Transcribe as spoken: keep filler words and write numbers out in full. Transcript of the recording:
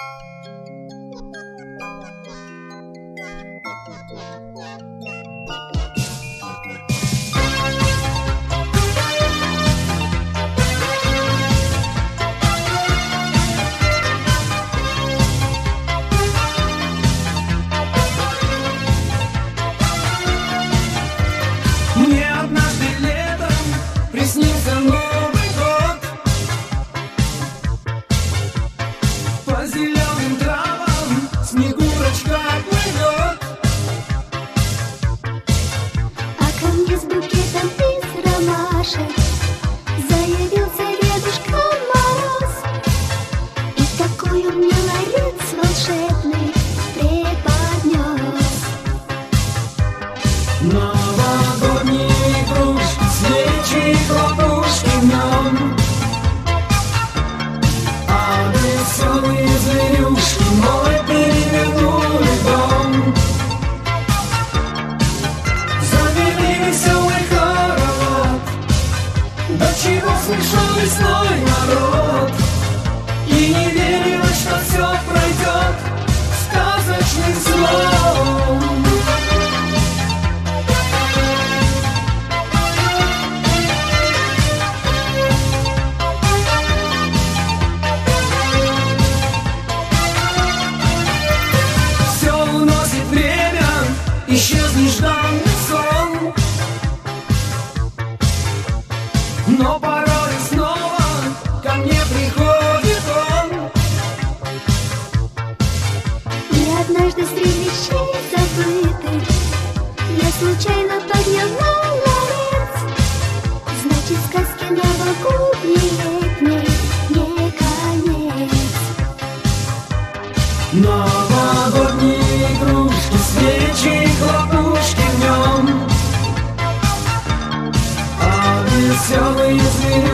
Мне однажды летом приснился Новый год. По зеленым травам Снегурочка плывет. А ко мне с букетом из ромашек заявился Дедушка Мороз и такую мне ларец волшебный преподнес. Новогодние игрушки, свечи, хлопушки в нем, а веселые зверюшки мой перевернули дом. Завели веселый хоровод, до чего слышал весной народ, и не верилось, что все пройдет сказочным сном. Исчез нежданный сон, но порой снова ко мне приходит он. И однажды среди вещей забытых я случайно поднял ларец. Значит, сказки новогодней летней не конец. Новогодние игрушки, свечи, хлопушки в нем, а веселые звери